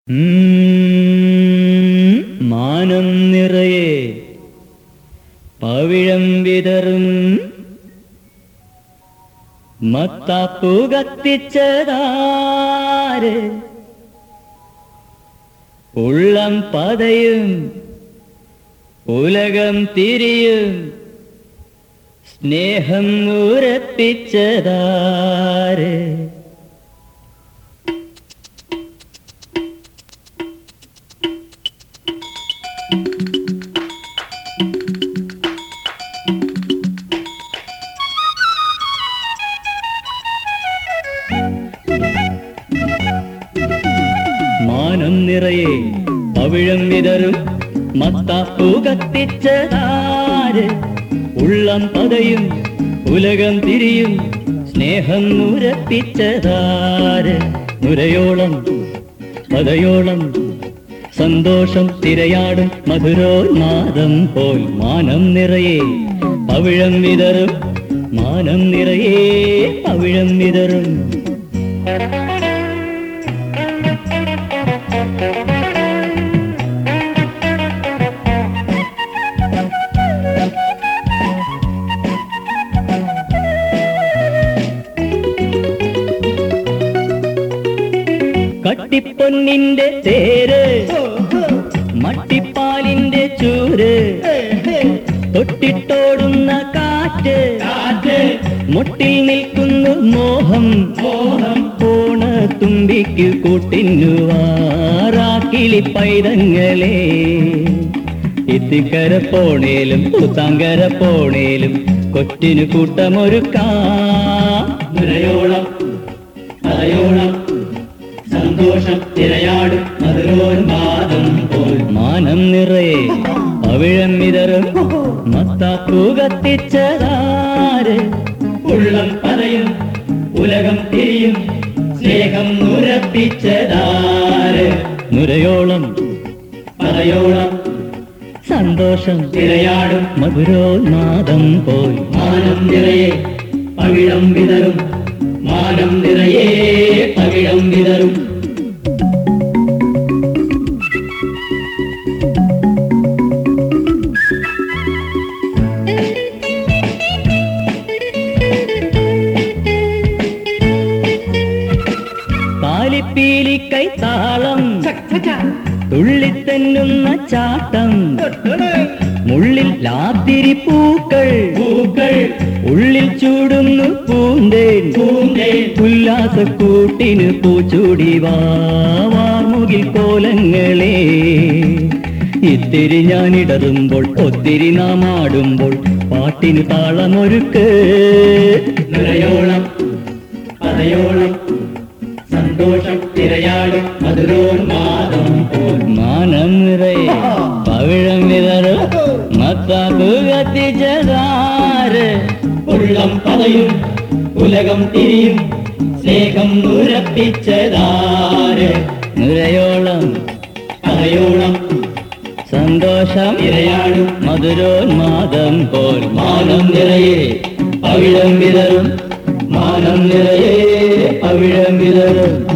മാനം നിറയെ പവിഴം വിതറും മത്താപ്പു കത്തിച്ചതാര് ഉള്ളം പതയും ഉലകം തിരിയും സ്നേഹം ഉറപ്പിച്ചതാര് മാനം നിറയെ പവിഴം വിതറും മത്താപ്പു കത്തിച്ചതാര് ഉള്ളം പതയും ഉലകം തിരിയും സ്നേഹം ഉറപ്പിച്ചതാര് നുരയോളം പതയോളം സന്തോഷം തിരയാടും മധുരോന്മാദം പോൽ മാനം നിറയെ പവിഴം വിതറും മാനം നിറയെ പവിഴം വിതറും കട്ടിപ്പൊന്നിന്റെ തേര് മട്ടിപ്പാലിന്റെ ചൂര് തൊട്ടിട്ടോടുന്ന കാറ്റ് മുട്ടിൽ നിൽക്കുന്നു മോഹം ഓണ തുമ്പിക്ക് കൂട്ടിന്നുവാറാക്കിളി പൈതങ്ങളെ ഇത്തിക്കര പോണേലും കൂത്താങ്കര പോണേലും കൊറ്റിനു കൂട്ടമൊരുക്കാം നുരയോളം കഥയോളം സന്തോഷം തിരയാടും മധുരോന്മാദം പോൽ മാനം നിറയെ പവിഴം വിതറും മത്താപ്പു കത്തിച്ചതാര് ഉള്ളം പതയും ഉലകം തിരിയും സ്നേഹം ഉറപ്പിച്ചതാര് നുരയോളം പതയോളം സന്തോഷം തിരയാടും മധുരോന്മാദം പോൽ മാനം നിറയെ പവിഴം വിതറും മാനം നിറയെ പവിഴം വിതറും താലിപ്പീലി കൈത്താളം തുള്ളിത്തെന്നുന്ന ചാട്ടം മുള്ളിൽ ലാത്തിരി പൂക്കൾ ഉള്ളിൽ ചൂടുന്നു പൂന്തേൻ ഉല്ലാസക്കൂട്ടിന് പൂച്ചൂടി വാർമുകിൽ കോലങ്ങളെ ഇത്തിരി ഞാനിടറുമ്പോൾ ഒത്തിരി നാം ആടുമ്പോൾ പാട്ടിന് താളമൊരുക്ക് നുരയോളം പതയോളം സന്തോഷം തിരയാടും മധുരോന്മാദം പോൽ മാനം നിറയെ പവിഴം വിതറും മത്താപ്പു കത്തിച്ചതാര് ഉള്ളം പതയും ഉലകം തിരിയും സ്നേഹം ഉറപ്പിച്ചതാര് നുരയോളം പതയോളം സന്തോഷം തിരയാടും മധുരോന്മാദം പോൽ മാനം നിറയെ പവിഴം വിതറും മാനം നിറയെ പവിഴം വിതറും